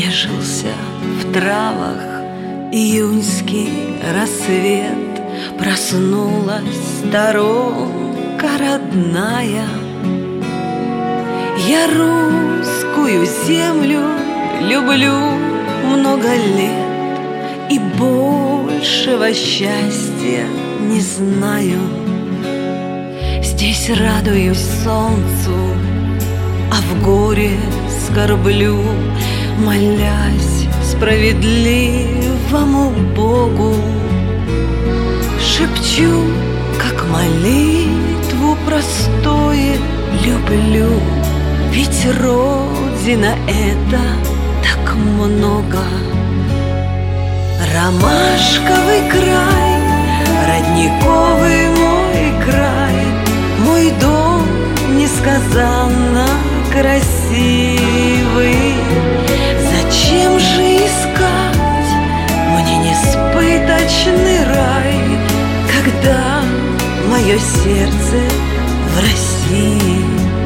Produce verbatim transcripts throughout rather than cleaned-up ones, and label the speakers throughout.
Speaker 1: Нежился в травах июньский рассвет, проснулась сторонка родная. Я русскую землю люблю много лет и большего счастья не знаю. Здесь радуюсь солнцу, а в горе скорблю, молясь справедливому Богу. Шепчу, как молитву простое, люблю, ведь Родина — это так много. Ромашковый край, родниковый мой край, мой дом несказанно красивый. Зачем же искать мне несбыточный рай, когда мое сердце в России?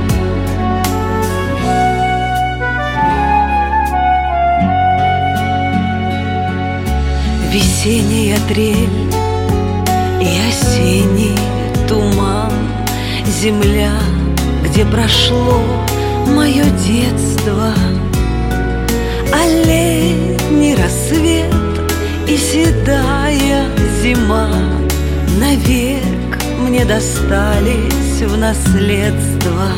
Speaker 1: Весенняя трель и осенний туман, земля, где прошло мое детство, а летний рассвет и седая зима навек мне достались в наследство.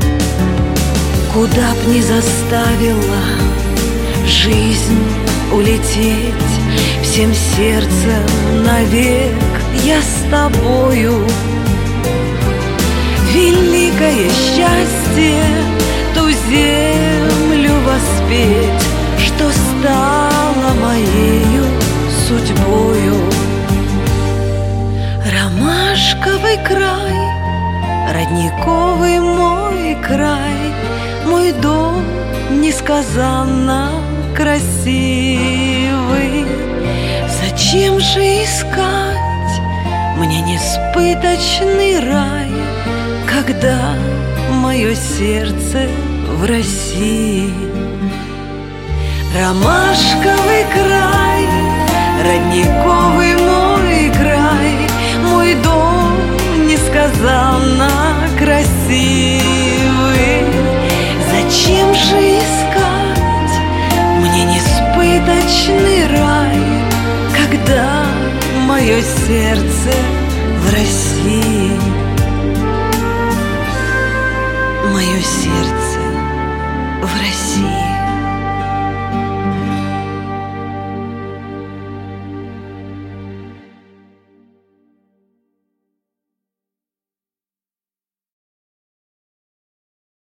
Speaker 1: Куда б ни заставила жизнь улететь, всем сердцем навек я с тобою. Великое счастье ту землю воспеть, что стала моею судьбою. Ромашковый край, родниковый мой край, мой дом несказанно красивый. Зачем же искать мне несбыточный рай, когда мое сердце в России? Ромашковый край, родниковый мой край, мой дом несказанно красивый. Зачем же искать мне несбыточный рай, когда мое сердце в России? Мое сердце